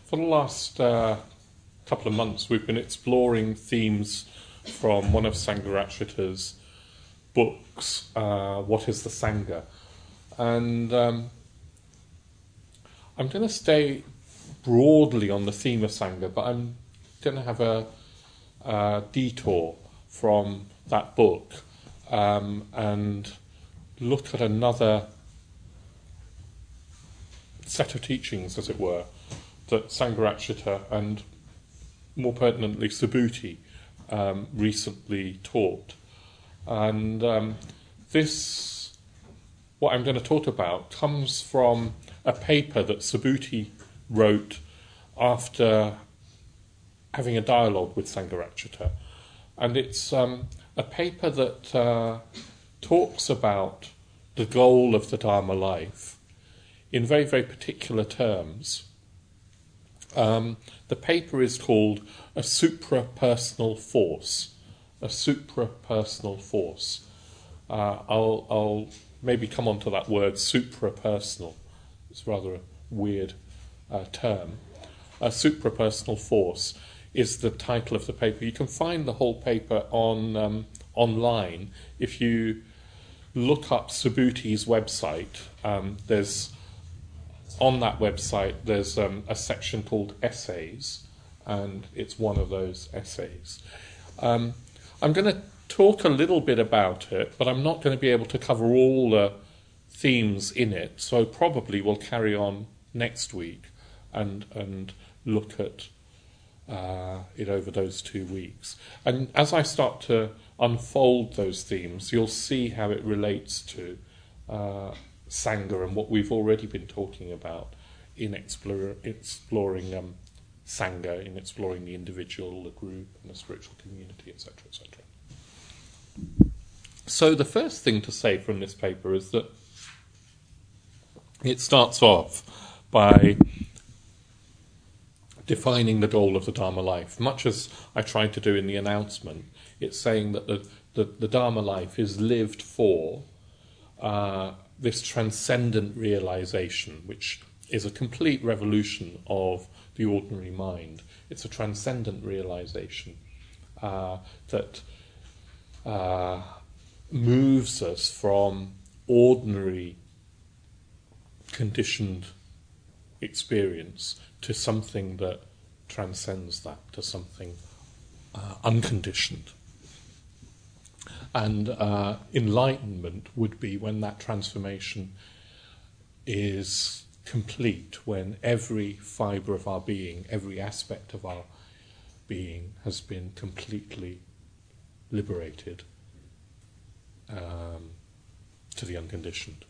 For the last couple of months, we've been exploring themes from one of Sangharakshita's books, What is the Sangha? And I'm going to stay broadly on the theme of Sangha, but I'm going to have a detour from that book and look at another set of teachings, as it were, that Sangharakshita and, more pertinently, Subhuti recently taught. And what I'm going to talk about, comes from a paper that Subhuti wrote after having a dialogue with Sangharakshita. And it's a paper that talks about the goal of the Dharma life in very, very particular terms. The paper is called A Supra-Personal Force. A supra-personal force. I'll maybe come on to that word, supra-personal. It's rather a weird term. A supra-personal force is the title of the paper. You can find the whole paper online. If you look up Subhuti's website, on that website there's a section called Essays, and it's one of those essays. I'm going to talk a little bit about it, but I'm not going to be able to cover all the themes in it, so probably we'll carry on next week and look at it over those 2 weeks. And as I start to unfold those themes, you'll see how it relates to Sangha and what we've already been talking about in exploring Sangha, in exploring the individual, the group, and the spiritual community, etc., etc. So the first thing to say from this paper is that it starts off by defining the goal of the Dharma life. Much as I tried to do in the announcement, it's saying that the Dharma life is lived for this transcendent realization, which is a complete revolution of the ordinary mind. It's a transcendent realization that moves us from ordinary conditioned experience to something that transcends that, to something unconditioned. And enlightenment would be when that transformation is complete, when every fibre of our being, every aspect of our being has been completely liberated to the unconditioned.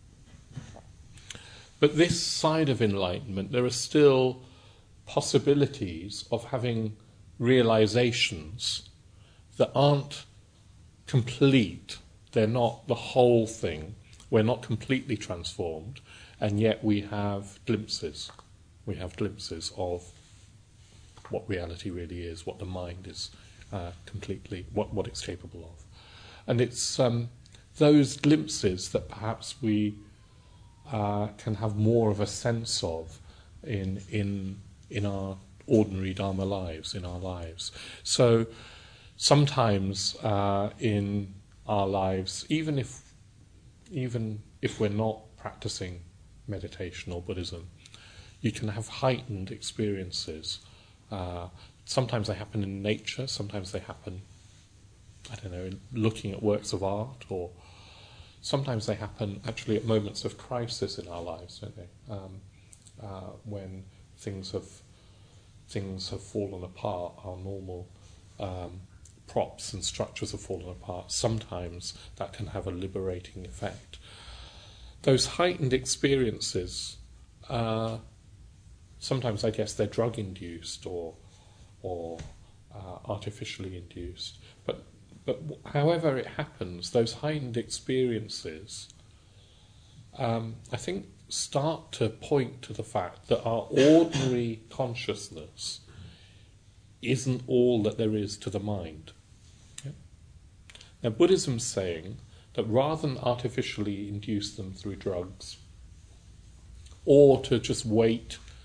But this side of enlightenment, there are still possibilities of having realizations that aren't complete. They're not the whole thing. We're not completely transformed, and yet we have glimpses. We have glimpses of what reality really is, what the mind is completely, what it's capable of. And it's those glimpses that perhaps we can have more of a sense of in our ordinary Dharma lives, in our lives. So sometimes in our lives, even if we're not practicing meditation or Buddhism, you can have heightened experiences. Sometimes they happen in nature, sometimes they happen, in looking at works of art, or sometimes they happen actually at moments of crisis in our lives, don't they? When things have fallen apart, our normal props and structures have fallen apart. Sometimes that can have a liberating effect. Those heightened experiences, sometimes I guess they're drug-induced or artificially induced. But however it happens, those heightened experiences, I think, start to point to the fact that our ordinary consciousness isn't all that there is to the mind. Yeah? Now, Buddhism's saying that rather than artificially induce them through drugs, or to just wait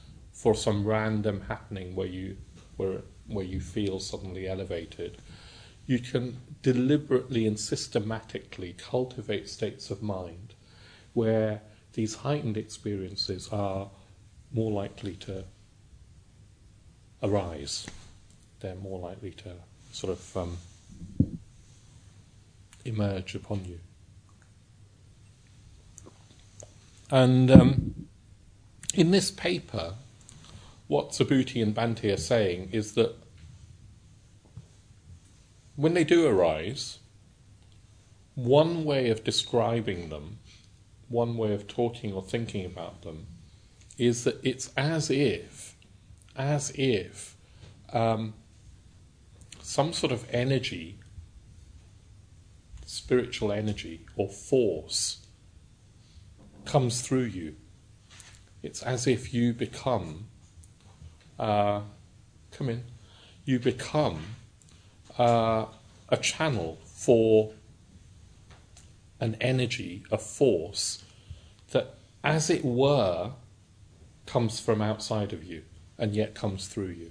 for some random happening where you feel suddenly elevated. You can deliberately and systematically cultivate states of mind where these heightened experiences are more likely to arise. They're more likely to sort of emerge upon you. And in this paper, what Subhuti and Bhante are saying is that when they do arise, one way of describing them, one way of talking or thinking about them, is that it's as if some sort of energy, spiritual energy or force, comes through you. It's as if you become, you become a channel for an energy, a force that, as it were, comes from outside of you and yet comes through you.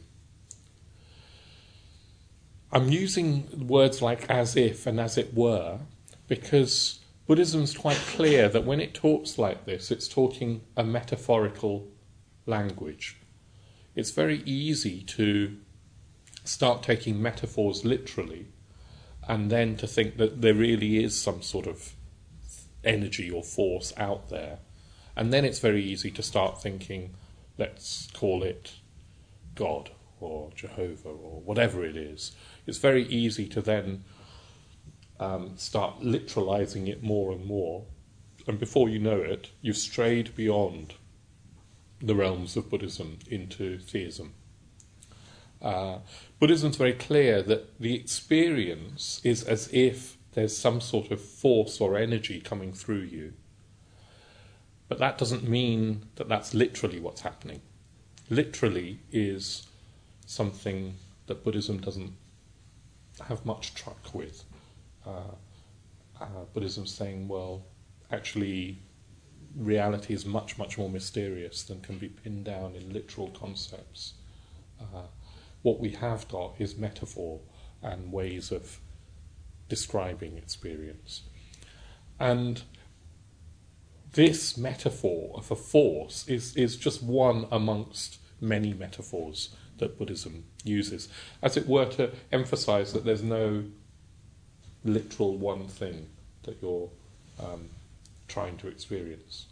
I'm using words like as if and as it were because Buddhism's quite clear that when it talks like this, it's talking a metaphorical language. It's very easy to start taking metaphors literally and then to think that there really is some sort of energy or force out there. And then it's very easy to start thinking, let's call it God or Jehovah or whatever it is. It's very easy to then start literalizing it more and more. And before you know it, you've strayed beyond the realms of Buddhism into theism. Buddhism's very clear that the experience is as if there's some sort of force or energy coming through you. But that doesn't mean that that's literally what's happening. Literally is something that Buddhism doesn't have much truck with. Buddhism's saying, well, actually reality is much, much more mysterious than can be pinned down in literal concepts. What we have got is metaphor and ways of describing experience. And this metaphor of a force is just one amongst many metaphors that Buddhism uses, as it were to emphasize that there's no literal one thing that you're trying to experience.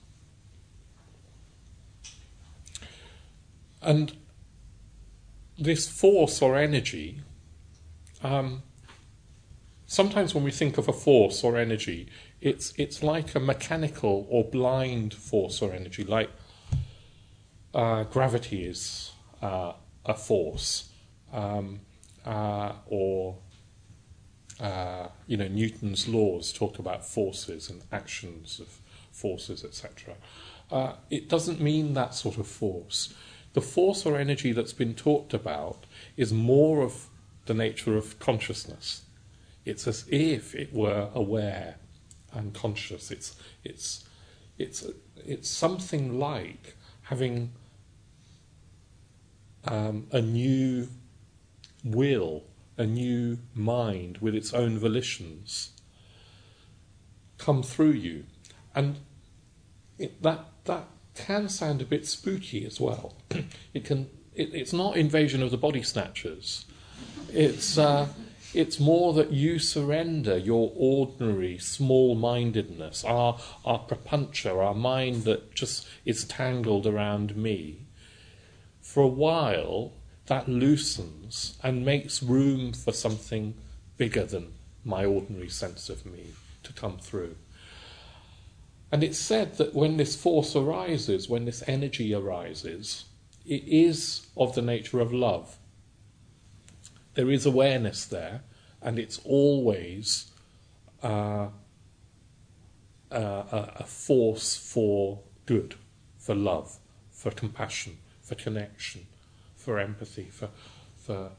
And this force or energy, sometimes when we think of a force or energy, it's like a mechanical or blind force or energy, like gravity is a force, or Newton's laws talk about forces and actions of forces, etc. It doesn't mean that sort of force. The force or energy that's been talked about is more of the nature of consciousness. It's as if it were aware and conscious. It's something like having a new will, a new mind with its own volitions come through you, and that can sound a bit spooky as well. It's not Invasion of the Body Snatchers. It's more that you surrender your ordinary small-mindedness, our prapancha, our mind that just is tangled around me. For a while, that loosens and makes room for something bigger than my ordinary sense of me to come through. And it's said that when this force arises, when this energy arises, it is of the nature of love. There is awareness there, and it's always a force for good, for love, for compassion, for connection, for empathy, for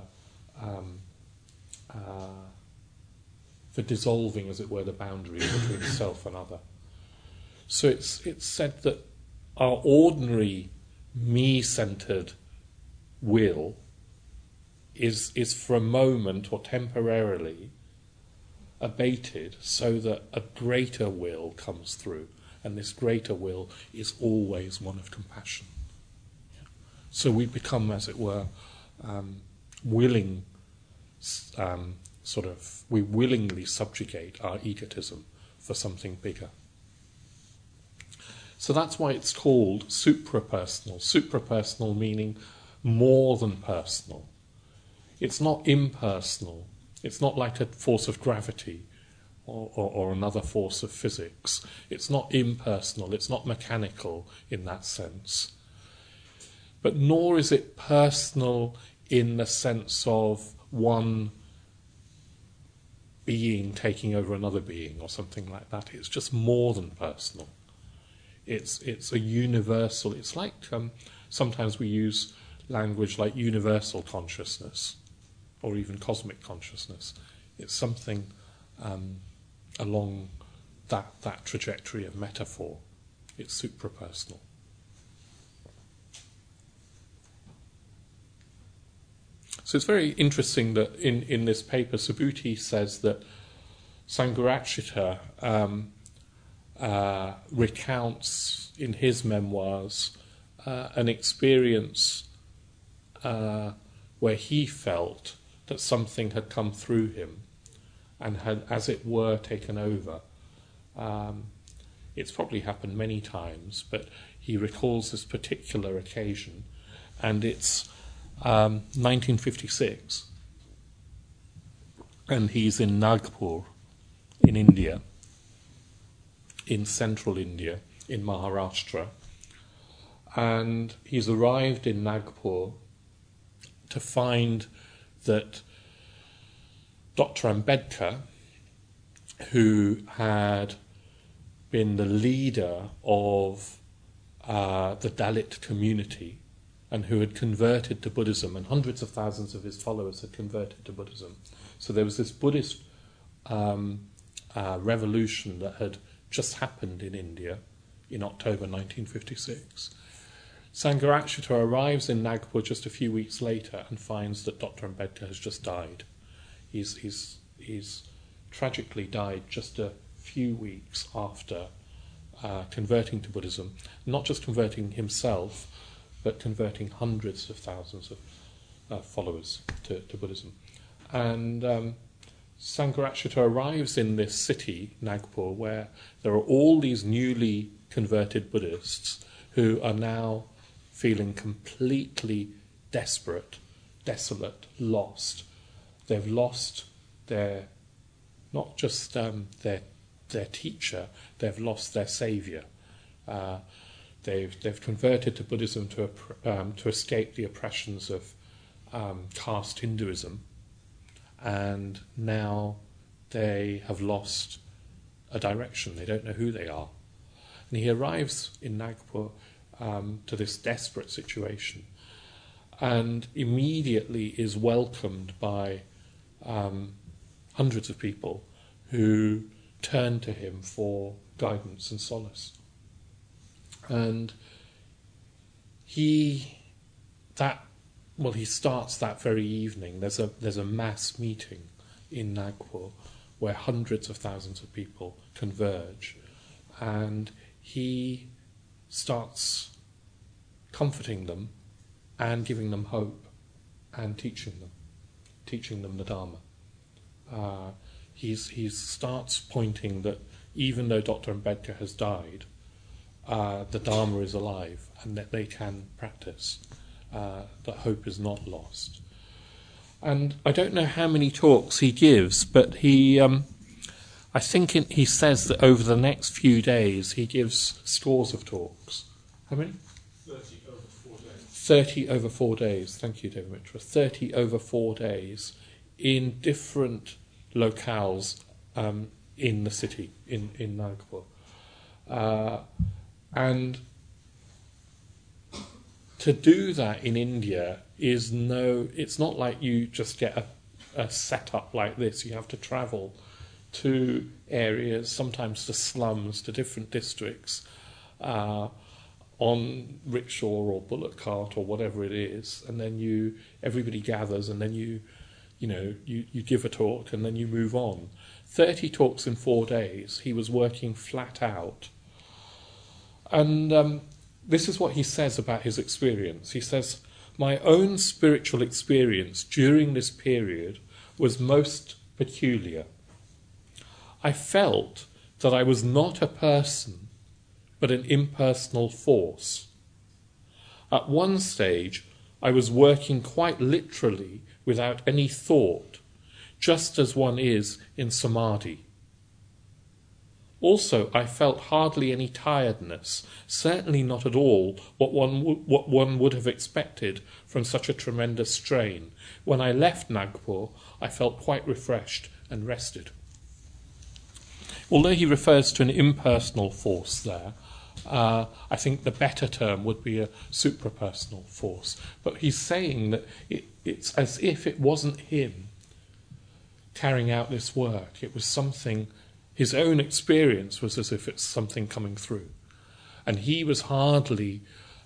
dissolving, as it were, the boundary between self and other. So it's said that our ordinary me-centered will is for a moment or temporarily abated so that a greater will comes through, and this greater will is always one of compassion. So we become, as it were, willing, we willingly subjugate our egotism for something bigger. So that's why it's called suprapersonal. Suprapersonal meaning more than personal. It's not impersonal. It's not like a force of gravity or another force of physics. It's not impersonal. It's not mechanical in that sense. But nor is it personal in the sense of one being taking over another being or something like that. It's just more than personal. It's a universal. It's like sometimes we use language like universal consciousness or even cosmic consciousness. It's something along that trajectory of metaphor. It's suprapersonal. So it's very interesting that in this paper, Subhuti says that Sangharakshita recounts in his memoirs an experience where he felt that something had come through him and had, as it were, taken over. It's probably happened many times, but he recalls this particular occasion, and it's 1956, and he's in Nagpur in India, in central India, in Maharashtra, and he's arrived in Nagpur to find that Dr. Ambedkar, who had been the leader of the Dalit community and who had converted to Buddhism, and hundreds of thousands of his followers had converted to Buddhism. So there was this Buddhist revolution that had just happened in India in October 1956. Sangharakshita arrives in Nagpur just a few weeks later and finds that Dr. Ambedkar has just died. He's tragically died just a few weeks after converting to Buddhism, not just converting himself, but converting hundreds of thousands of followers to Buddhism. And Sangharakshita arrives in this city, Nagpur, where there are all these newly converted Buddhists who are now feeling completely desperate, desolate, lost. They've lost their, not just their teacher, they've lost their saviour. They've converted to Buddhism to escape the oppressions of caste Hinduism, and now they have lost a direction. They don't know who they are. And he arrives in Nagpur to this desperate situation, and immediately is welcomed by hundreds of people who turn to him for guidance and solace. And he starts that very evening. There's a mass meeting in Nagpur where hundreds of thousands of people converge, and he starts comforting them and giving them hope and teaching them the Dharma. He starts pointing that even though Dr. Ambedkar has died, the Dharma is alive and that they can practice, that hope is not lost. And I don't know how many talks he gives, but he says that over the next few days he gives scores of talks. How many? 30 over 4 days. 30 over 4 days. Thank you, David Mitra. 30 over 4 days in different locales in the city, in Nagpur. And to do that in India it's not like you just get a setup like this. You have to travel to areas, sometimes to slums, to different districts, on rickshaw or bullock cart or whatever it is, and then everybody gathers, and then you give a talk, and then you move on. 30 talks in 4 days. He was working flat out. And this is what he says about his experience. He says, "My own spiritual experience during this period was most peculiar. I felt that I was not a person, but an impersonal force. At one stage, I was working quite literally without any thought, just as one is in samadhi. Also, I felt hardly any tiredness, certainly not at all what one would have expected from such a tremendous strain. When I left Nagpur, I felt quite refreshed and rested." Although he refers to an impersonal force there, I think the better term would be a suprapersonal force. But he's saying that it's as if it wasn't him carrying out this work. It was something, his own experience was as if it's something coming through. And he was hardly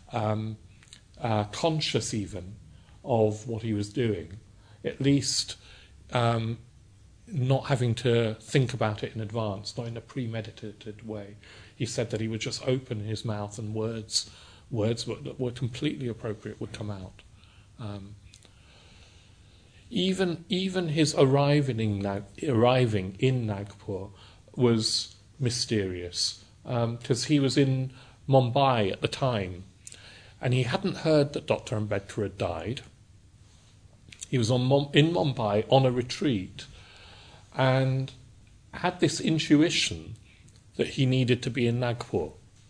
conscious even of what he was doing, at least not having to think about it in advance, not in a premeditated way. He said that he would just open his mouth and words that were completely appropriate would come out. Even his arriving in Nagpur was mysterious, because he was in Mumbai at the time, and he hadn't heard that Dr. Ambedkar had died. He was in Mumbai on a retreat, and had this intuition that he needed to be in Nagpur.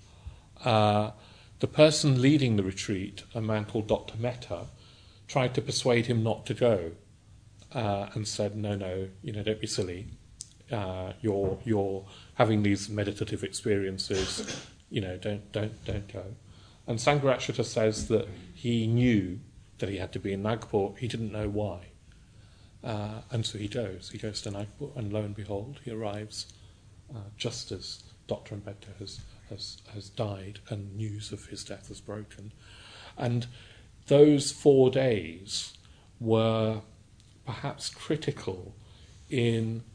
The person leading the retreat, a man called Dr. Mehta, tried to persuade him not to go, and said, no, don't be silly. You're having these meditative experiences. Don't go. And Sangharakshita says that he knew that he had to be in Nagpur. He didn't know why. And so he goes. He goes to Nagpur, and lo and behold, he arrives just as Dr. Ambedkar has died and news of his death has broken. And those 4 days were perhaps critical in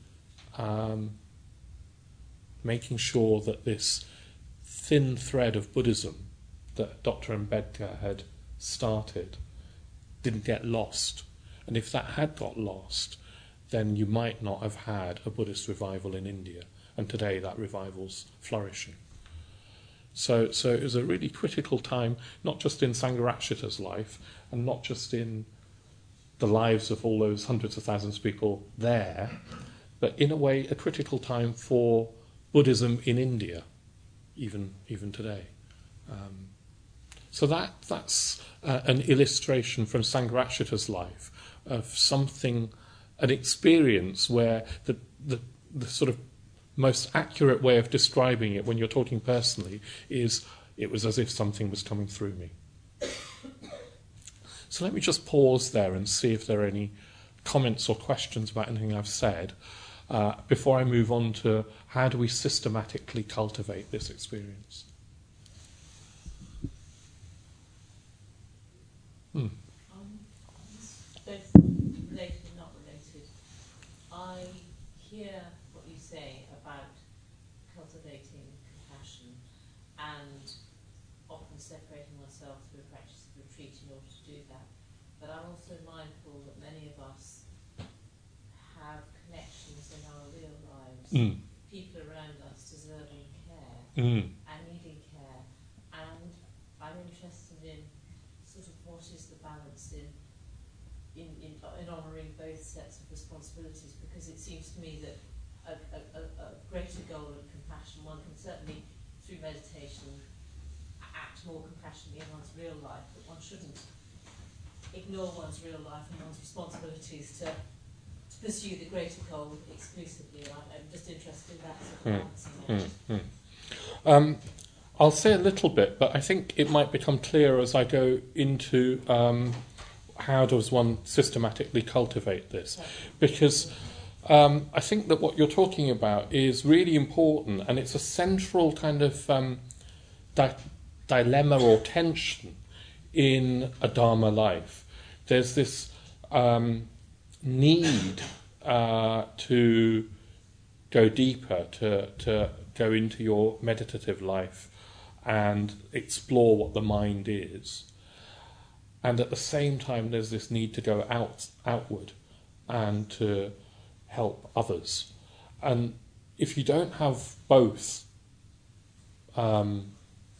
making sure that this thin thread of Buddhism that Dr. Ambedkar had started didn't get lost. And if that had got lost, then you might not have had a Buddhist revival in India. And today that revival's flourishing. So it was a really critical time, not just in Sangharakshita's life, and not just in the lives of all those hundreds of thousands of people there, but in a way a critical time for Buddhism in India, even today. So that's an illustration from Sangharakshita's life of something, an experience where the sort of most accurate way of describing it when you're talking personally is it was as if something was coming through me. So let me just pause there and see if there are any comments or questions about anything I've said before I move on to how do we systematically cultivate this experience. Both related and not related. I hear what you say about cultivating compassion and often separating oneself through a practice of retreat in order to do that. But I'm also mindful that many of us have connections in our real lives, people around us deserving care and needing care. And I'm interested in sort of what is the balance in honouring both sets of responsibilities, because it seems to me that a greater goal of compassion, one can certainly, through meditation, act more compassionately in one's real life, but one shouldn't ignore one's real life and one's responsibilities to pursue the greater goal exclusively. I'm just interested in that sort of balancing. I'll say a little bit, but I think it might become clearer as I go into how does one systematically cultivate this. Because I think that what you're talking about is really important, and it's a central kind of dilemma or tension in a Dharma life. There's this need to go deeper, to go into your meditative life and explore what the mind is. And at the same time, there's this need to go outward and to help others. And if you don't have both in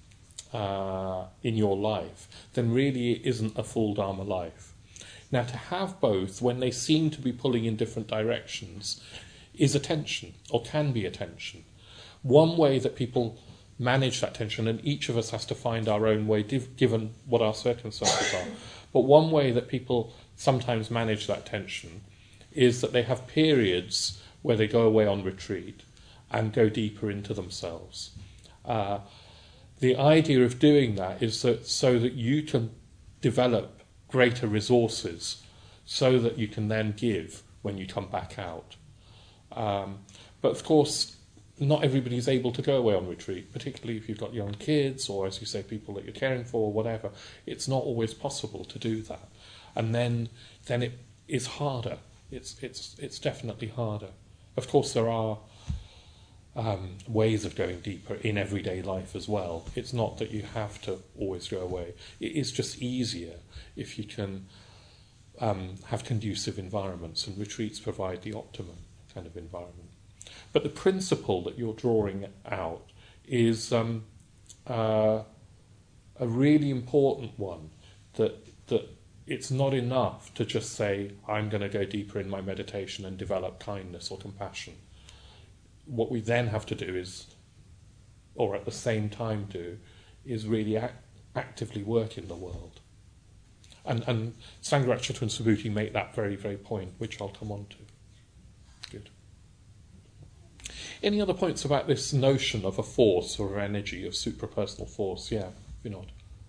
your life, then really it isn't a full Dharma life. Now, to have both when they seem to be pulling in different directions is a tension, or can be a tension. One way that people manage that tension, and each of us has to find our own way given what our circumstances are, but one way that people sometimes manage that tension is that they have periods where they go away on retreat and go deeper into themselves. The idea of doing that is that so that you can develop greater resources so that you can then give when you come back out. But of course, not everybody's able to go away on retreat, particularly if you've got young kids or, as you say, people that you're caring for or whatever. It's not always possible to do that. And then it is harder. It's definitely harder. Of course, there are ways of going deeper in everyday life as well. It's not that you have to always go away. It is just easier if you can have conducive environments, and retreats provide the optimum kind of environment. But the principle that you're drawing out is a really important one, that it's not enough to just say, I'm going to go deeper in my meditation and develop kindness or compassion. What we then have to do is, or at the same time do, is really actively work in the world. And Sangha Ratchato and Subhuti make that very, very point, which I'll come on to. Good. Any other points about this notion of a force or energy, of suprapersonal force? Yeah, Vinod.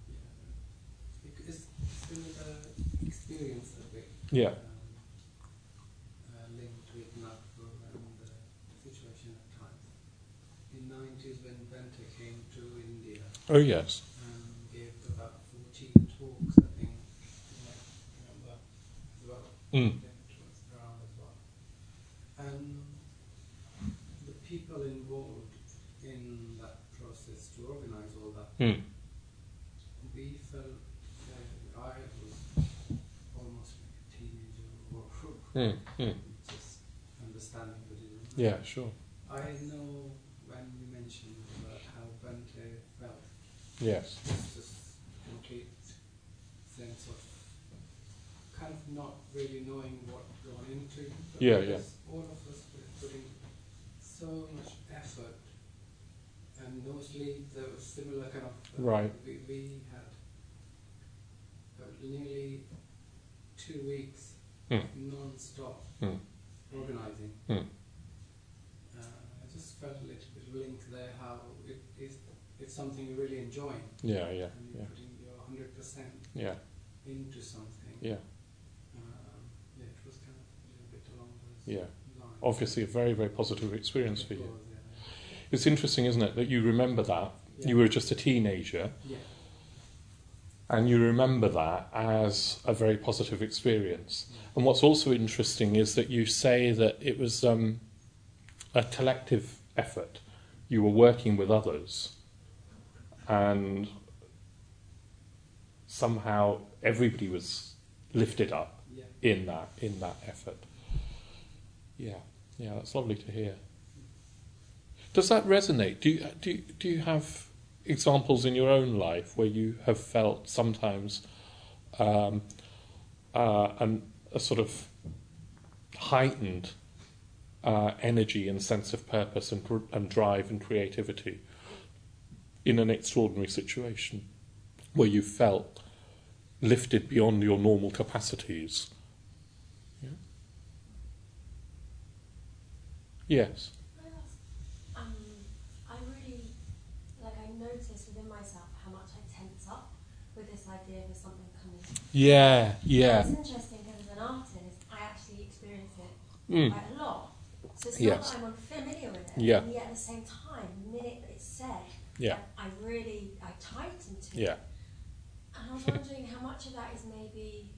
It's been the experience of it. Yeah. Linked with Nagpur and the situation at times. In the 90s when Bhante came to India. Oh, yes. And gave about 14 talks, I think. Remember as well. It was around as well. And the people involved in that process to organize all that, we felt I was almost like a teenager or just understanding Buddhism. Yeah, sure. I know when you mentioned about how Bhante felt, Yes. it's just complete sense of kind of not really knowing what gone into. But Yeah. all of us were putting so much effort, and mostly there was similar kind of Right. We had nearly 2 weeks non-stop organizing. I just felt a little bit linked there, how it's something you really enjoy. Yeah. And you're putting your 100% Yeah. into something. Yeah. It was kind of a little bit along those Yeah. lines. Obviously a very, very positive experience for It you. was, It's interesting, isn't it, that you remember that. Yeah. You were just a teenager, yeah. and you remember that as a very positive experience. And what's also interesting is that you say that it was a collective effort. You were working with others, and somehow everybody was lifted up Yeah. in that effort. Yeah, that's lovely to hear. Does that resonate? Do you have examples in your own life where you have felt sometimes a sort of heightened energy and sense of purpose and drive and creativity in an extraordinary situation where you felt lifted beyond your normal capacities? Yeah? Yes. I really, I notice within myself how much I tense up with this idea of something coming. Yeah. It's interesting because as an artist, I actually experience it quite a lot. So it's not that I'm unfamiliar with it, Yeah. and yet at the same time, the minute that it's said, Yeah. I tightened to. Yeah. And I was wondering how much of that is maybe,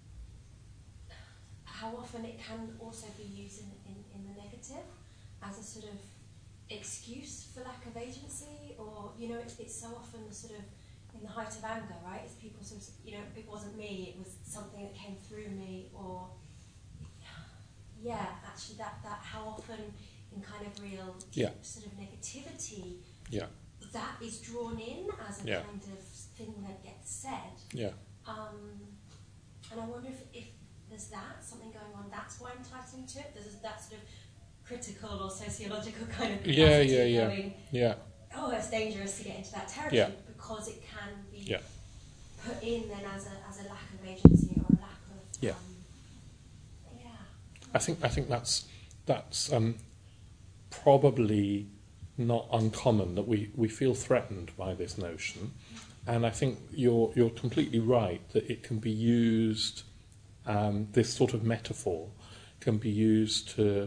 how often it can also be used in the negative as a sort of excuse for lack of agency, or, you know, it's so often sort of in the height of anger, right? It's people sort of, you know, it wasn't me, it was something that came through me, or, yeah, actually that how often in kind of real sort of negativity, that is drawn in as a kind of thing that gets said. Yeah. And I wonder if there's something going on, that's why I'm tightening to it. There's that sort of critical or sociological kind of capacity going, oh, it's dangerous to get into that territory because it can be put in then as a lack of agency or a lack of I think that's probably not uncommon that we feel threatened by this notion, and I think you're completely right that it can be used. This sort of metaphor can be used to,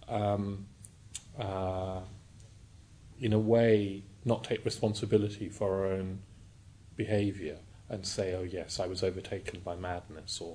in a way, not take responsibility for our own behaviour and say, oh yes, I was overtaken by madness or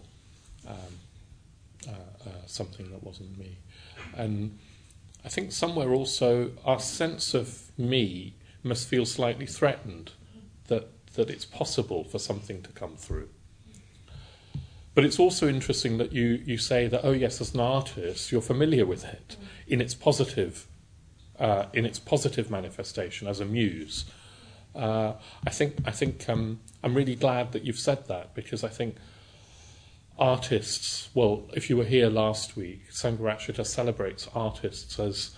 something that wasn't me. And I think somewhere also our sense of me must feel slightly threatened that it's possible for something to come through. But it's also interesting that you say that, oh yes, as an artist, you're familiar with it in its positive manifestation as a muse. I think I'm really glad that you've said that, because I think artists, well, if you were here last week, Sangharakshita celebrates artists as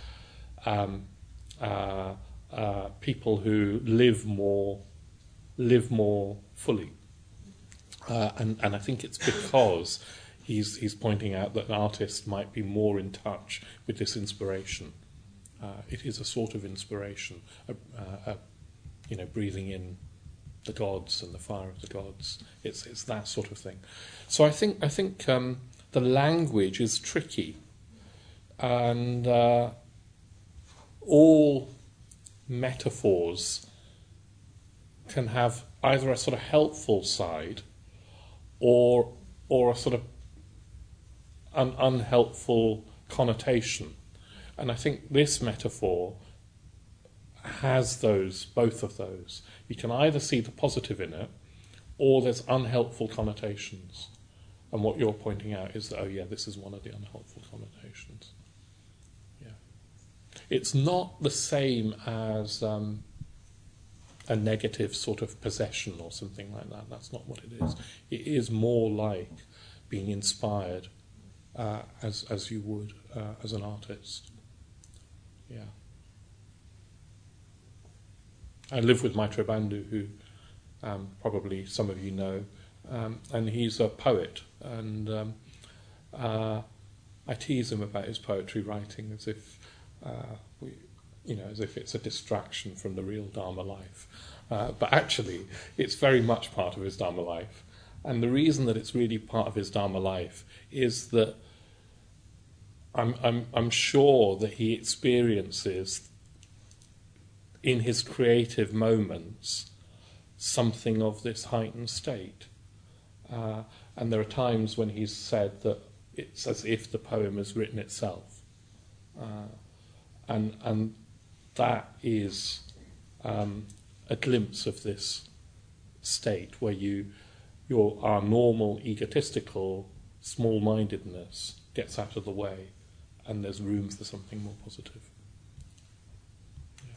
people who live more fully. And I think it's because he's pointing out that an artist might be more in touch with this inspiration. It is a sort of inspiration, breathing in the gods and the fire of the gods. It's that sort of thing. So I think the language is tricky, and all metaphors can have either a sort of helpful side or a sort of an unhelpful connotation. And I think this metaphor has both of those. You can either see the positive in it, or there's unhelpful connotations. And what you're pointing out is that, oh yeah, this is one of the unhelpful connotations. Yeah. It's not the same as a negative sort of possession or something like that. That's not what it is. It is more like being inspired as you would as an artist. Yeah. I live with Maitreya Bandhu, who probably some of you know, and he's a poet, and I tease him about his poetry writing as if as if it's a distraction from the real Dharma life. But actually, it's very much part of his Dharma life. And the reason that it's really part of his Dharma life is that I'm sure that he experiences in his creative moments something of this heightened state. And there are times when he's said that it's as if the poem has written itself. And that is a glimpse of this state where our normal egotistical small-mindedness gets out of the way and there's room for something more positive. Yeah.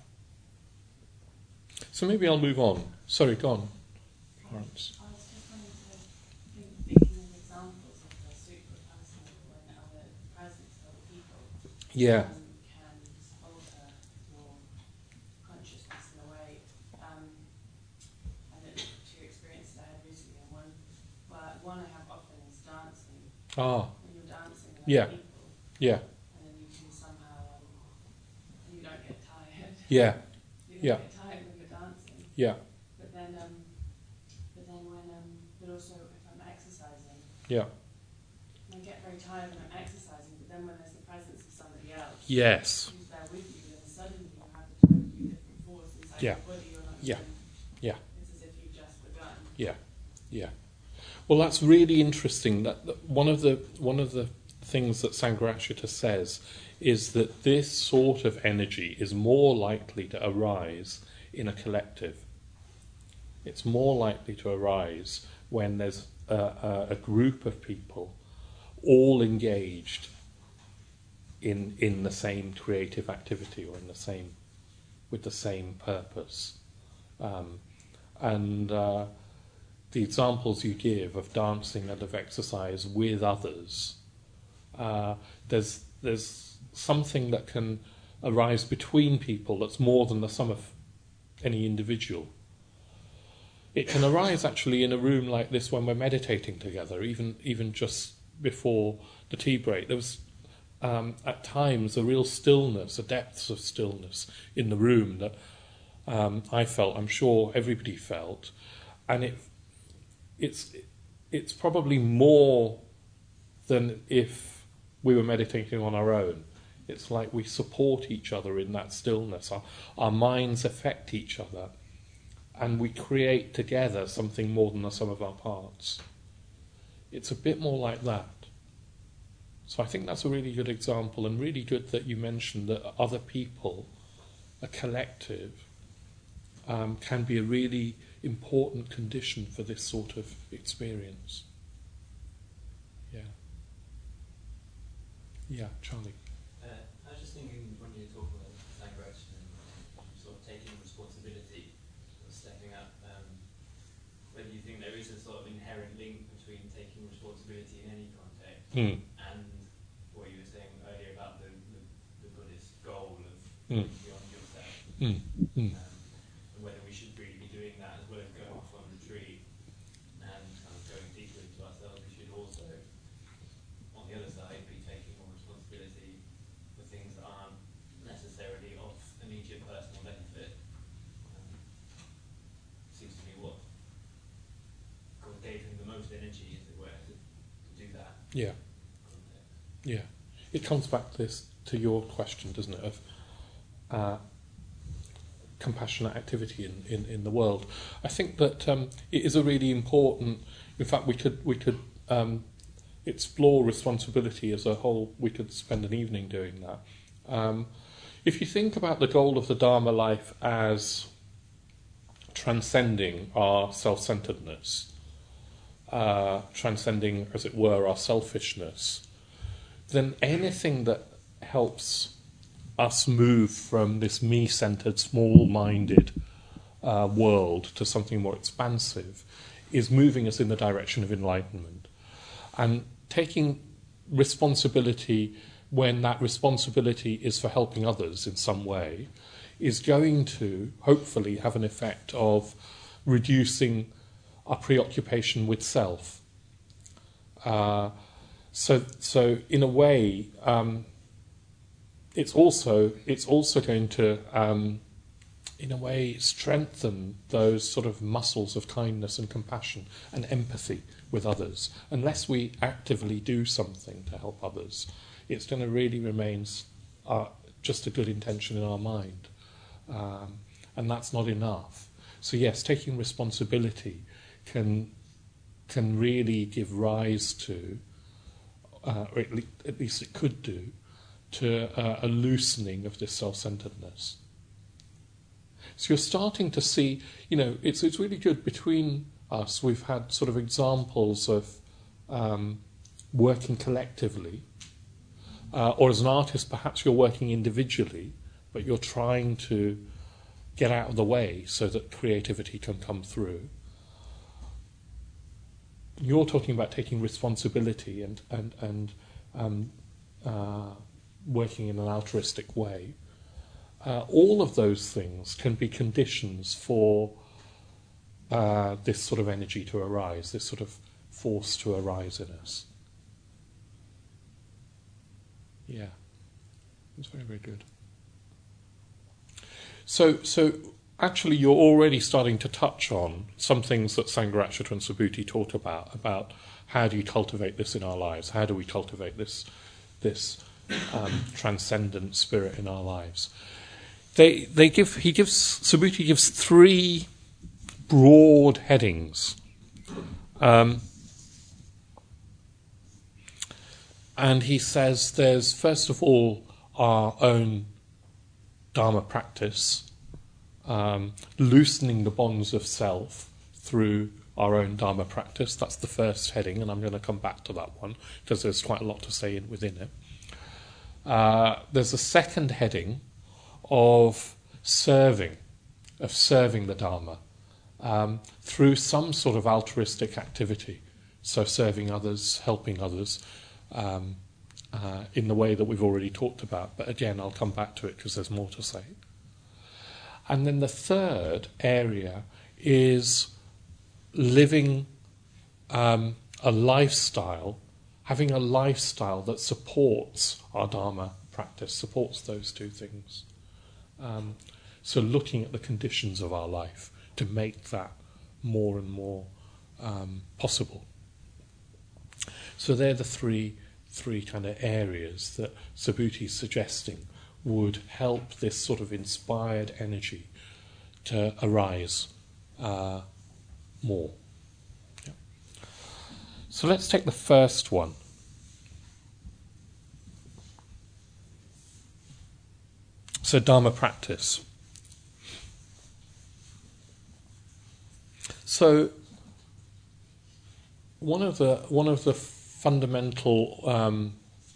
So maybe I'll move on. Sorry, go on, Florence. I was just wanting to thinking of examples of the super personal when other presence of other people Yeah. can alter your consciousness in a way. I don't know, two experiences I had recently, and one I have often is dancing. When you're dancing with other people, and then you can somehow, you don't get tired. Yeah. You don't get tired when you're dancing. Yeah. But then when, but also if I'm exercising, Yeah. I get very tired when I'm exercising, but then when there's the presence of somebody else Yes. who's there with you, then suddenly you have a totally different force inside Yeah. your body. You're not Yeah. even, Yeah. it's Yeah, yeah. Well, that's really interesting. That one of the things that Sangharakshita says is that this sort of energy is more likely to arise in a collective. It's more likely to arise when there's a group of people all engaged in the same creative activity or with the same purpose. The examples you give of dancing and of exercise with others, there's something that can arise between people that's more than the sum of any individual. It can arise actually in a room like this when we're meditating together, even just before the tea break. There was at times a real stillness, a depth of stillness in the room that I felt, I'm sure everybody felt, and it's probably more than if we were meditating on our own. It's like we support each other in that stillness. Our minds affect each other, and we create together something more than the sum of our parts. It's a bit more like that. So I think that's a really good example, and really good that you mentioned that other people, a collective, can be a really important condition for this sort of experience. Yeah, Charlie. I was just thinking when you talk about Sangharakshita and sort of taking responsibility, or stepping up, whether you think there is a sort of inherent link between taking responsibility in any context and what you were saying earlier about the Buddhist goal of going beyond yourself. And whether we should really be doing that as well as going off on retreat and kind of going deeper into ourselves. We should also, on the other side, be taking more responsibility for things that aren't necessarily of immediate personal benefit. Seems to be what God gave him the most energy, as it were, to do that. Yeah. Context. Yeah. It comes back to your question, doesn't it, of compassionate activity in the world. I think that it is a really important. In fact, we could explore responsibility as a whole. We could spend an evening doing that. If you think about the goal of the Dharma life as transcending our self-centeredness, transcending, as it were, our selfishness, then anything that helps us move from this me-centered, small-minded world to something more expansive is moving us in the direction of enlightenment. And taking responsibility when that responsibility is for helping others in some way is going to hopefully have an effect of reducing our preoccupation with self. So in a way, it's also going to, in a way, strengthen those sort of muscles of kindness and compassion and empathy with others. Unless we actively do something to help others, it's going to really remain just a good intention in our mind, and that's not enough. So yes, taking responsibility can really give rise to, or at least it could do, to a loosening of this self-centeredness. So you're starting to see, it's really good between us. We've had sort of examples of working collectively, or as an artist, perhaps you're working individually, but you're trying to get out of the way so that creativity can come through. You're talking about taking responsibility and working in an altruistic way. All of those things can be conditions for this sort of energy to arise, this sort of force to arise in us. Yeah, it's very, very good. So actually you're already starting to touch on some things that Sangharakshita and Subhuti talked about how do you cultivate this in our lives, how do we cultivate this transcendent spirit in our lives. Subhuti gives three broad headings And he says there's, first of all, our own Dharma practice, loosening the bonds of self through our own Dharma practice. That's the first heading, and I'm going to come back to that one because there's quite a lot to say within it. There's a second heading of serving the Dharma through some sort of altruistic activity. So serving others, helping others in the way that we've already talked about. But again, I'll come back to it because there's more to say. And then the third area is living a lifestyle, having a lifestyle that supports our Dharma practice, supports those two things. So looking at the conditions of our life to make that more and more possible. So they're the three kind of areas that Subhuti is suggesting would help this sort of inspired energy to arise more. Yeah. So let's take the first one. So Dharma practice. So one of the fundamental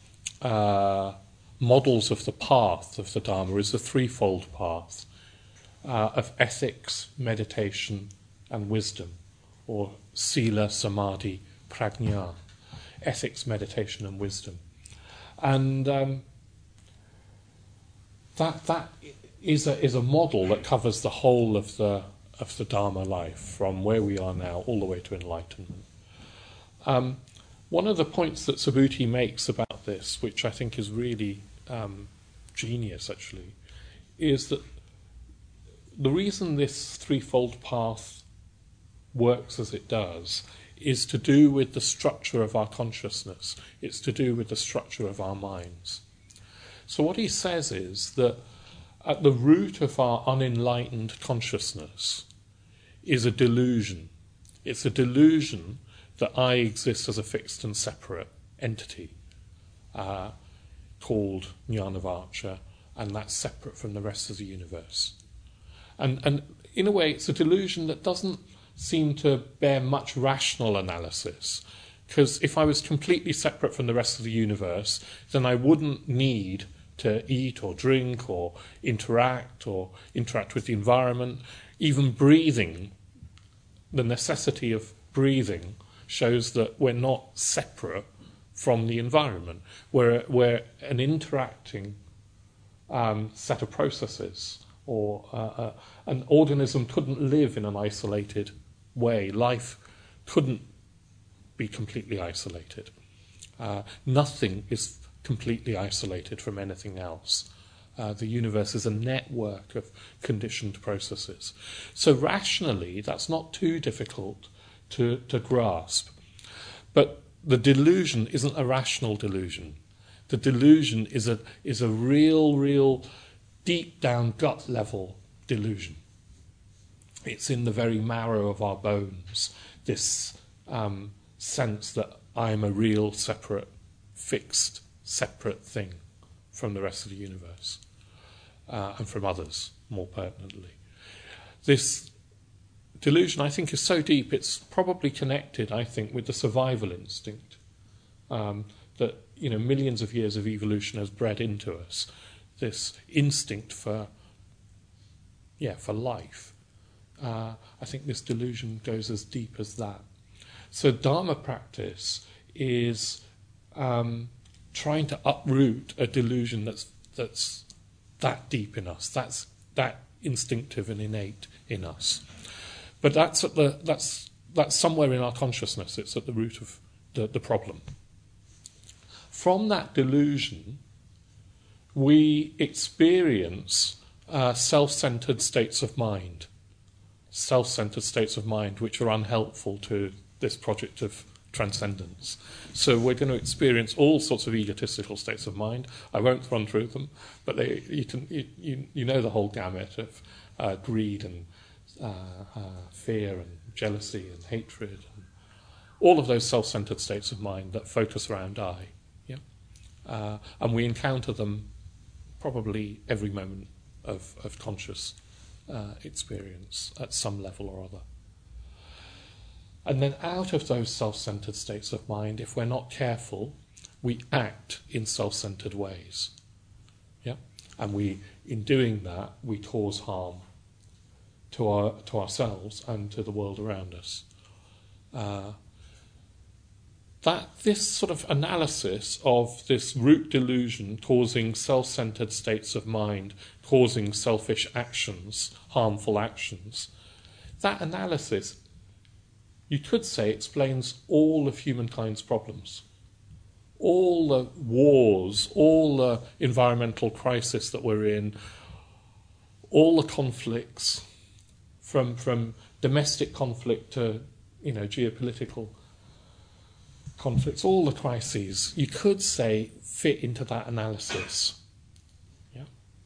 models of the path of the Dharma is the threefold path of ethics, meditation, and wisdom, or sila, samadhi, prajna. Ethics, meditation, and wisdom, and that is a model that covers the whole of the Dharma life, from where we are now all the way to enlightenment. One of the points that Subhuti makes about this, which I think is really genius actually, is that the reason this threefold path works as it does is to do with the structure of our consciousness. It's to do with the structure of our minds. So what he says is that at the root of our unenlightened consciousness is a delusion. It's a delusion that I exist as a fixed and separate entity called Jnanavaccha, and that's separate from the rest of the universe. And in a way, it's a delusion that doesn't seem to bear much rational analysis, because if I was completely separate from the rest of the universe, then I wouldn't need to eat or drink or interact with the environment. Even breathing, the necessity of breathing shows that we're not separate from the environment. We're an interacting set of processes, or an organism couldn't live in an isolated way. Life couldn't be completely isolated. Nothing is completely isolated from anything else. The universe is a network of conditioned processes. So rationally, that's not too difficult to grasp. But the delusion isn't a rational delusion. The delusion is a real deep down gut level delusion. It's in the very marrow of our bones, this sense that I'm a real separate, fixed, separate thing from the rest of the universe, and from others, more pertinently. This delusion, I think, is so deep, it's probably connected, I think, with the survival instinct that, millions of years of evolution has bred into us, this instinct for life. I think this delusion goes as deep as that. So Dharma practice is trying to uproot a delusion that's that deep in us, that's that instinctive and innate in us. But that's somewhere in our consciousness. It's at the root of the problem. From that delusion, we experience self-centered states of mind, which are unhelpful to this project of transcendence. So we're going to experience all sorts of egotistical states of mind. I won't run through them, but you know the whole gamut of greed and fear and jealousy and hatred all of those self-centered states of mind that focus around I. Yeah? And we encounter them probably every moment of conscious experience at some level or other. And then out of those self-centered states of mind, if we're not careful, we act in self-centered ways. Yeah? And in doing that, we cause harm to ourselves and to the world around us. This sort of analysis of this root delusion causing self-centered states of mind, causing selfish actions, harmful actions, that analysis, you could say, explains all of humankind's problems. All the wars, all the environmental crisis that we're in, all the conflicts, from domestic conflict to geopolitical conflicts, all the crises, you could say, fit into that analysis. Yeah?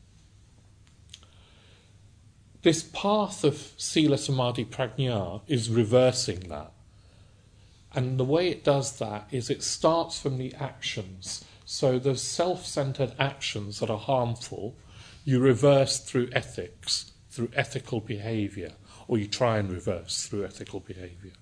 This path of Sila Samadhi Prajna is reversing that. And the way it does that is it starts from the actions. So those self-centered actions that are harmful, you reverse through ethics, through ethical behaviour, or you try and reverse through ethical behaviour.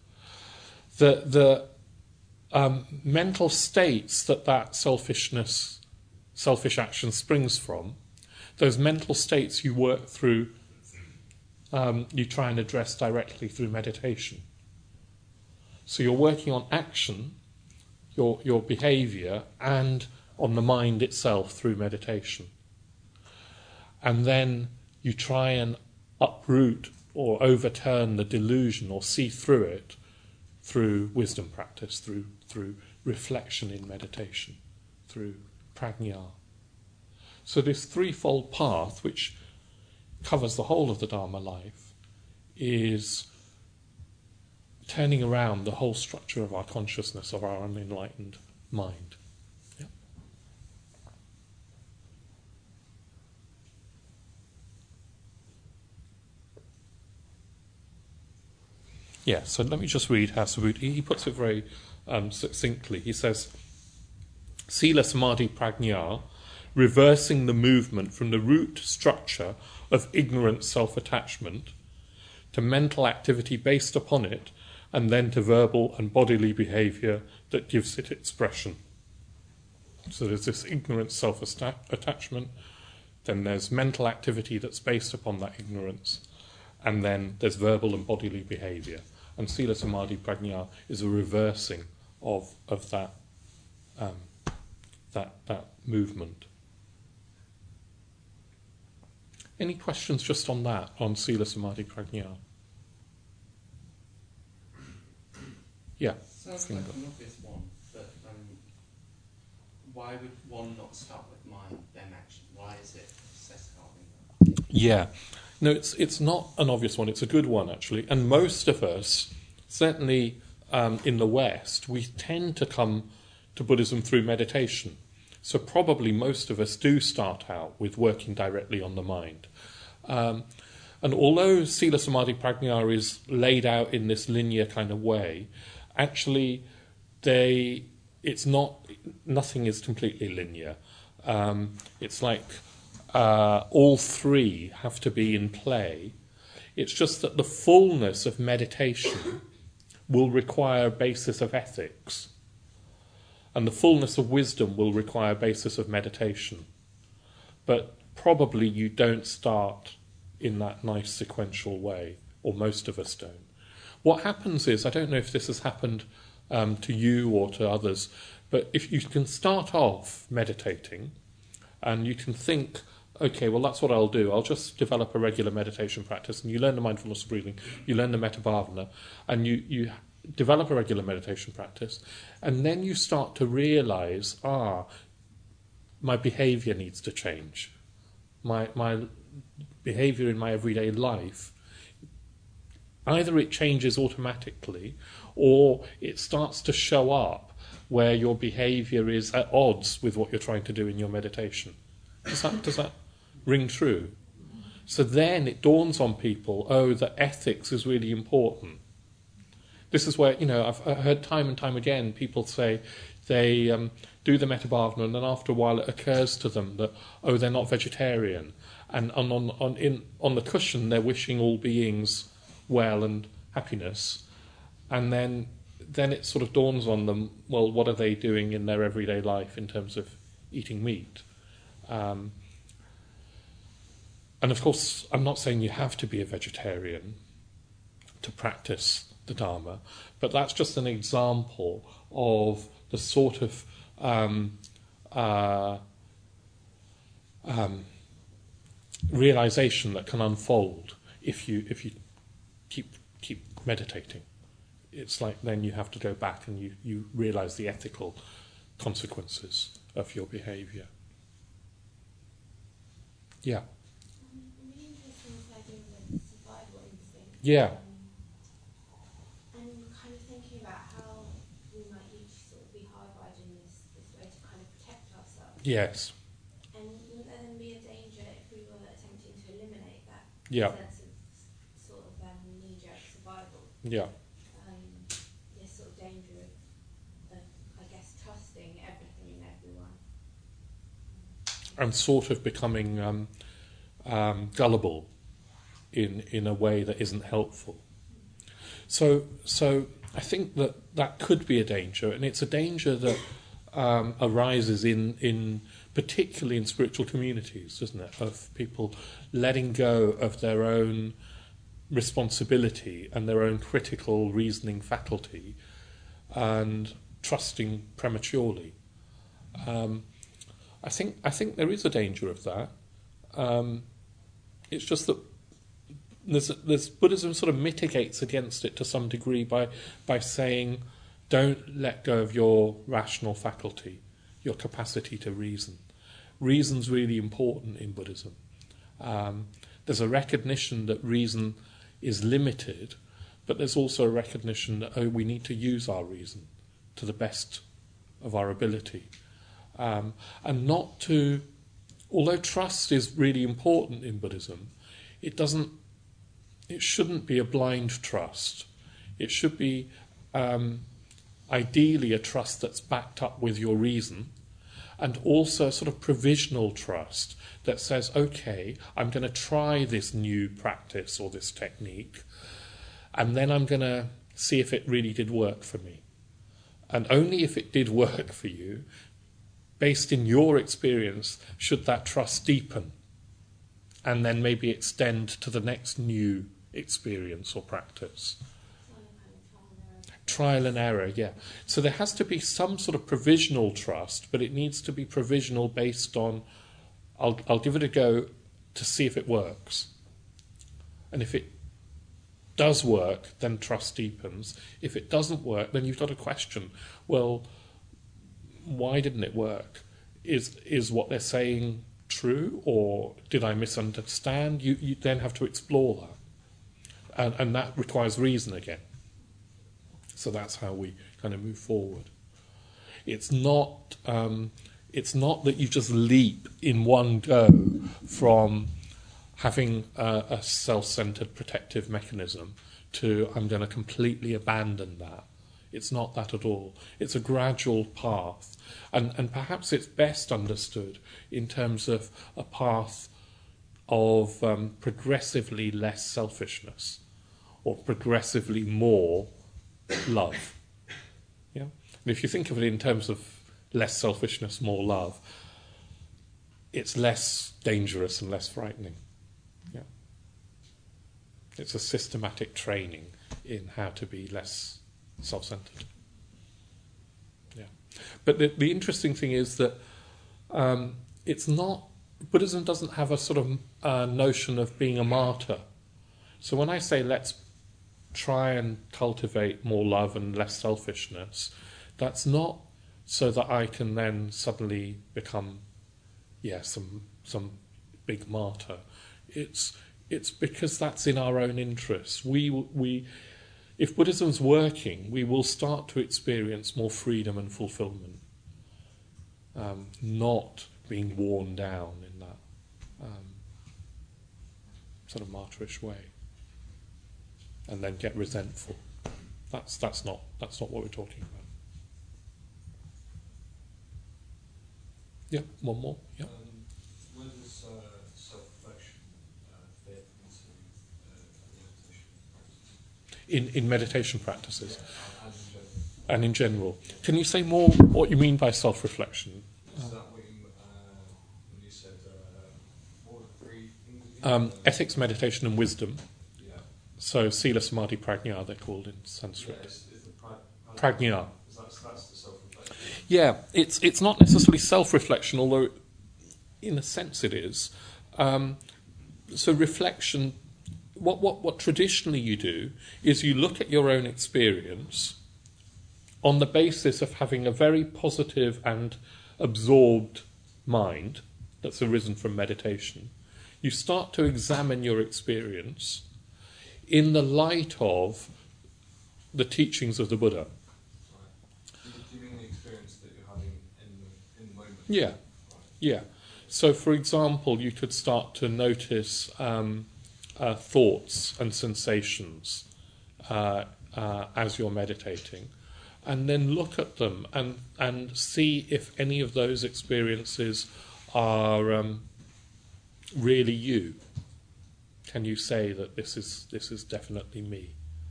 The mental states that selfish action springs from, those mental states you work through, you try and address directly through meditation. So you're working on action, your behaviour, and on the mind itself through meditation. And then you try and uproot or overturn the delusion or see through it through wisdom practice, through reflection in meditation, through prajna. So this threefold path, which covers the whole of the Dharma life, is turning around the whole structure of our consciousness, of our unenlightened mind. Yeah. Yeah, so let me just read how Subhuti, he puts it very succinctly. He says, Sila Samadhi Prajna, reversing the movement from the root structure of ignorant self-attachment to mental activity based upon it, and then to verbal and bodily behaviour that gives it expression. So there's this ignorant self-attachment, then there's mental activity that's based upon that ignorance, and then there's verbal and bodily behaviour. And Sila Samadhi Prajna is a reversing of that movement. Any questions just on that, on Sila Samadhi Prajna? Yeah. Sounds like an obvious one, but why would one not start with mind, then action? Why is it sesquipping that? Yeah. No, it's not an obvious one. It's a good one, actually. And most of us, certainly in the West, we tend to come to Buddhism through meditation. So probably most of us do start out with working directly on the mind. And although Sila Samadhi Prajna is laid out in this linear kind of way, actually nothing is completely linear. It's like all three have to be in play. It's just that the fullness of meditation will require a basis of ethics, and the fullness of wisdom will require a basis of meditation. But probably you don't start in that nice sequential way, or most of us don't. What happens is, I don't know if this has happened to you or to others, but if you can start off meditating and you can think, okay, well, that's what I'll do. I'll just develop a regular meditation practice, and you learn the mindfulness of breathing, you learn the metta bhavana, and you develop a regular meditation practice, and then you start to realise, my behaviour needs to change. My behaviour in my everyday life, either it changes automatically, or it starts to show up where your behaviour is at odds with what you're trying to do in your meditation. Does that ring true? So then it dawns on people, that ethics is really important. This is where, I've heard time and time again people say they do the Metabhavana, and then after a while it occurs to them that, they're not vegetarian. And on the cushion they're wishing all beings well and happiness. And then it sort of dawns on them, well, what are they doing in their everyday life in terms of eating meat? And of course, I'm not saying you have to be a vegetarian to practice the Dharma, but that's just an example of the sort of realization that can unfold if you keep meditating. It's like then you have to go back and you realize the ethical consequences of your behavior. Yeah. Really interesting this idea of like survival instinct. Yeah. And kind of thinking about how we might each sort of be hardwired in this way to kind of protect ourselves. Yes. And wouldn't there then be a danger if we were attempting to eliminate that Yeah. sense of sort of knee-jerk survival? Yeah. This sort of danger of, I guess, trusting everything and everyone. And sort of becoming gullible in a way that isn't helpful. So I think that could be a danger, and it's a danger that arises in particularly in spiritual communities, doesn't it? Of people letting go of their own responsibility and their own critical reasoning faculty and trusting prematurely. I think there is a danger of that. It's just that there's Buddhism sort of mitigates against it to some degree by saying, don't let go of your rational faculty, your capacity to reason. Reason's really important in Buddhism. There's a recognition that reason is limited, but there's also a recognition that we need to use our reason to the best of our ability. And not to, although trust is really important in Buddhism, it shouldn't be a blind trust. It should be ideally a trust that's backed up with your reason, and also a sort of provisional trust that says, okay, I'm going to try this new practice or this technique, and then I'm going to see if it really did work for me. And only if it did work for you, based in your experience, should that trust deepen, and then maybe extend to the next new experience or practice. Trial and error, yeah. So there has to be some sort of provisional trust, but it needs to be provisional based on, I'll give it a go to see if it works. And if it does work, then trust deepens. If it doesn't work, then you've got to question, well, why didn't it work? Is what they're saying true, or did I misunderstand? You then have to explore that. And that requires reason again. So that's how we kind of move forward. It's not that you just leap in one go from having a self-centered protective mechanism to I'm going to completely abandon that. It's not that at all. It's a gradual path. And perhaps it's best understood in terms of a path of progressively less selfishness or progressively more love. Yeah? And if you think of it in terms of less selfishness, more love, it's less dangerous and less frightening. Yeah? It's a systematic training in how to be less self-centered. Yeah. But the interesting thing is that it's not, Buddhism doesn't have a sort of notion of being a martyr. So when I say let's try and cultivate more love and less selfishness, that's not so that I can then suddenly become, some big martyr. It's because that's in our own interests. We if Buddhism's working, we will start to experience more freedom and fulfillment, not being worn down in that sort of martyrish way, and then get resentful. That's not what we're talking about. Yeah, one more. Yeah. Where does self-reflection fit into meditation practice? In meditation practices. Yeah, and in general. And in general. Can you say more what you mean by self-reflection? Is that what when you said what were the three things? Ethics, meditation, and wisdom. Yeah. So Sila, Samadhi, Prajna, they're called in Sanskrit. Yeah, is the Prajna. That's the self-reflection. Yeah, it's not necessarily self-reflection, although in a sense it is. So reflection, what traditionally you do is you look at your own experience on the basis of having a very positive and absorbed mind that's arisen from meditation. You start to examine your experience in the light of the teachings of the Buddha. Right. Do you mean the experience that you're having in the moment? Yeah, Right. yeah. So, for example, you could start to notice thoughts and sensations as you're meditating, and then look at them and see if any of those experiences are really you. Can you say that this is definitely me?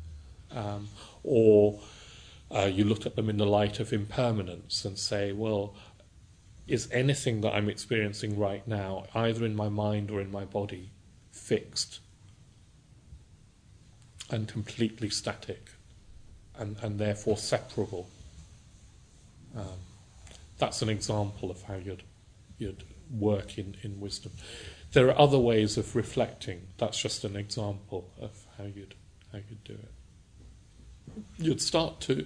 Or you look at them in the light of impermanence and say, well, is anything that I'm experiencing right now, either in my mind or in my body, fixed and completely static and therefore separable? That's an example of how you'd work in wisdom. There are other ways of reflecting. That's just an example of how you'd do it. You'd start to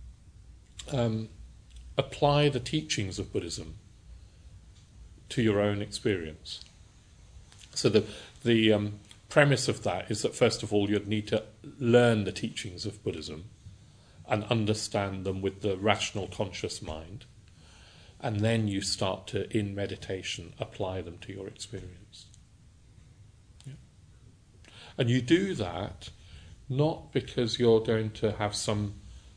apply the teachings of Buddhism to your own experience. So the premise of that is that first of all you'd need to learn the teachings of Buddhism and understand them with the rational conscious mind, and then you start to, in meditation, apply them to your experience. Yeah. And you do that not because you're going to have some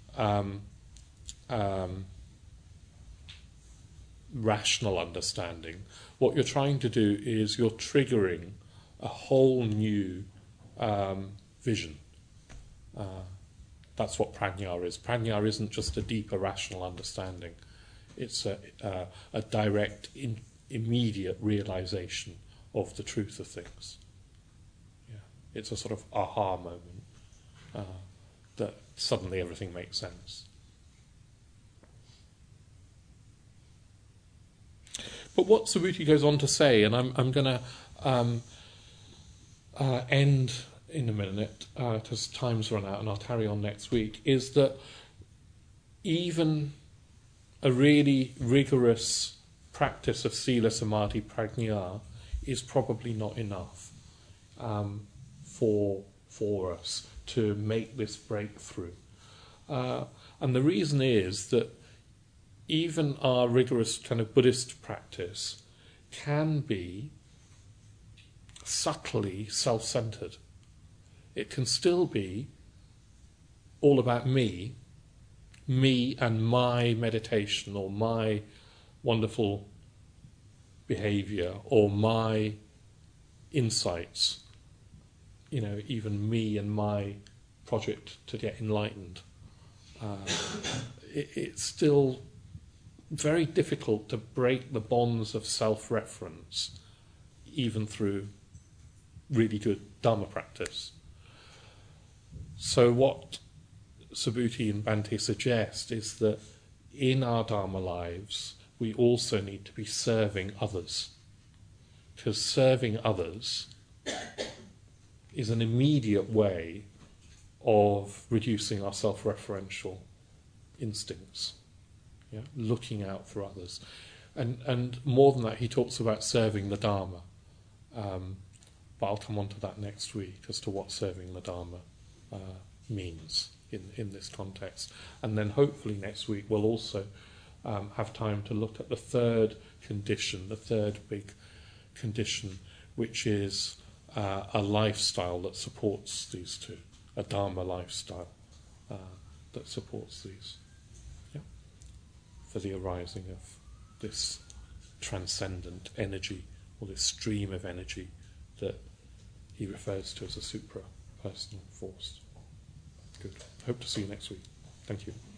rational understanding. What you're trying to do is you're triggering a whole new vision. That's what prajna is. Prajna isn't just a deeper rational understanding. It's a direct, immediate realization of the truth of things. Yeah. It's a sort of aha moment that suddenly everything makes sense. But what Subhuti goes on to say, and I'm going to end in a minute because time's run out and I'll carry on next week, is that even a really rigorous practice of Sila, Samadhi, Prajna is probably not enough for us to make this breakthrough. And the reason is that even our rigorous kind of Buddhist practice can be subtly self-centered. It can still be all about me and my meditation or my wonderful behavior or my insights, even me and my project to get enlightened. It's still very difficult to break the bonds of self-reference even through really good Dharma practice. So what Subhuti and Bhante suggest is that in our Dharma lives we also need to be serving others, because serving others is an immediate way of reducing our self-referential instincts, looking out for others. And more than that, he talks about serving the Dharma. But I'll come on to that next week as to what serving the Dharma means in this context. And then hopefully next week we'll also have time to look at the third condition, the third big condition, which is a lifestyle that supports these two, a Dharma lifestyle. that supports these. Yeah? For the arising of this transcendent energy, or this stream of energy that he refers to as a supra-personal force. Good. Hope to see you next week. Thank you.